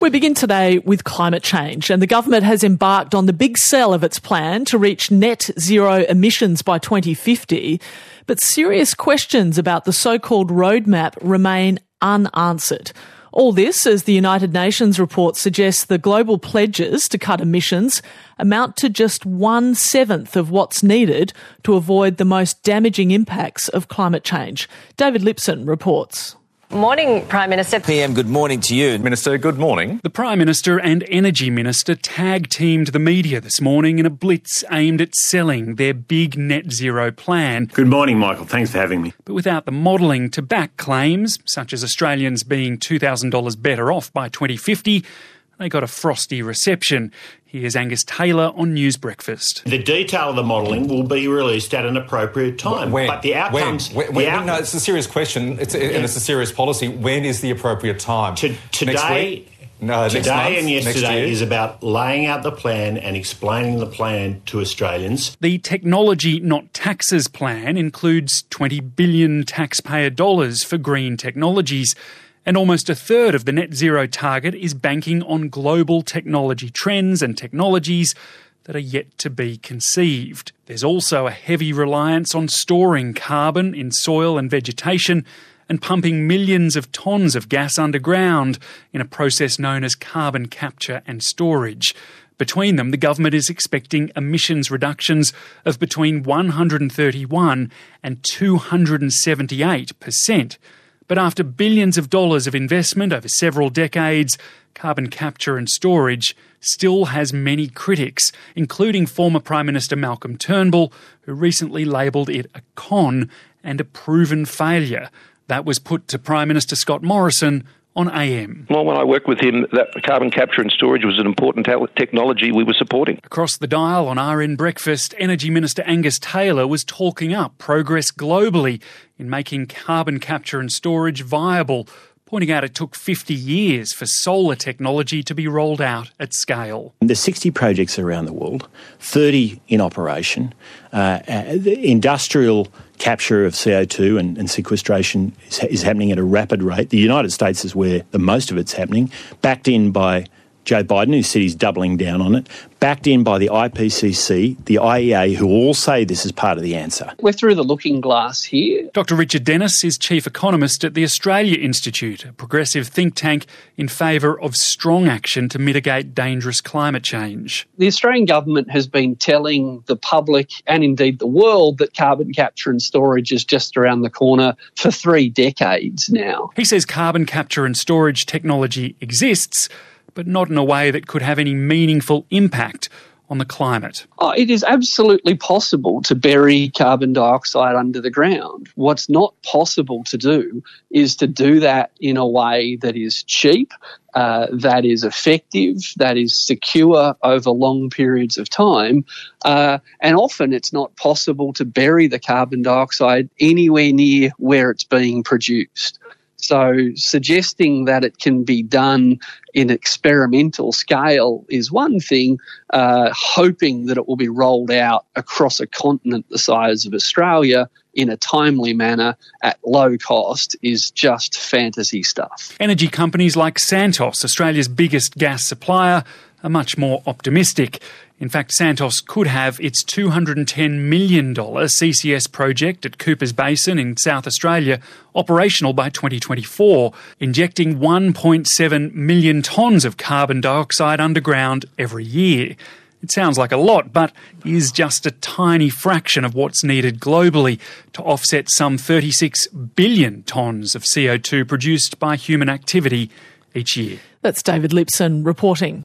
We begin today with climate change, and the government has embarked on the big sell of its plan to reach net zero emissions by 2050, but serious questions about the so-called roadmap remain unanswered. All this as the United Nations report suggests the global pledges to cut emissions amount to just 1/7 of what's needed to avoid the most damaging impacts of climate change. David Lipson reports. Morning, Prime Minister. PM, good morning to you. Minister, good morning. The Prime Minister and Energy Minister tag-teamed the media this morning in a blitz aimed at selling their big net zero plan. Good morning, Michael. Thanks for having me. But without the modelling to back claims, such as Australians being $2,000 better off by 2050, they got a frosty reception. Here's Angus Taylor on News Breakfast. The detail of the modelling will be released at an appropriate time. When? But the outcomes... When? No, it's a serious question. It's a serious policy. When is the appropriate time? Today... Next week? No, next month? And yesterday is about laying out the plan and explaining the plan to Australians. The Technology Not Taxes plan includes $20 billion taxpayer dollars for green technologies, and almost a third of the net zero target is banking on global technology trends and technologies that are yet to be conceived. There's also a heavy reliance on storing carbon in soil and vegetation and pumping millions of tonnes of gas underground in a process known as carbon capture and storage. Between them, the government is expecting emissions reductions of between 131 and 278%. But after billions of dollars of investment over several decades, carbon capture and storage still has many critics, including former Prime Minister Malcolm Turnbull, who recently labelled it a con and a proven failure. That was put to Prime Minister Scott Morrison on AM. Well, when I worked with him, that carbon capture and storage was an important technology we were supporting. Across the dial on RN Breakfast, Energy Minister Angus Taylor was talking up progress globally in making carbon capture and storage viable, pointing out it took 50 years for solar technology to be rolled out at scale. There's 60 projects around the world, 30 in operation. The industrial capture of CO2 and sequestration is happening at a rapid rate. The United States is where the most of it's happening, backed in by Joe Biden, who said he's doubling down on it, backed in by the IPCC, the IEA, who all say this is part of the answer. We're through the looking glass here. Dr Richard Dennis is Chief Economist at the Australia Institute, a progressive think tank in favour of strong action to mitigate dangerous climate change. The Australian government has been telling the public and indeed the world that carbon capture and storage is just around the corner for 3 decades now. He says carbon capture and storage technology exists, but not in a way that could have any meaningful impact on the climate. It is absolutely possible to bury carbon dioxide under the ground. What's not possible to do is to do that in a way that is cheap, that is effective, that is secure over long periods of time. And often it's not possible to bury the carbon dioxide anywhere near where it's being produced. So suggesting that it can be done in experimental scale is one thing. Hoping that it will be rolled out across a continent the size of Australia in a timely manner at low cost is just fantasy stuff. Energy companies like Santos, Australia's biggest gas supplier, are much more optimistic. In fact, Santos could have its $210 million CCS project at Coopers Basin in South Australia operational by 2024, injecting 1.7 million tonnes of carbon dioxide underground every year. It sounds like a lot, but is just a tiny fraction of what's needed globally to offset some 36 billion tonnes of CO2 produced by human activity each year. That's David Lipson reporting.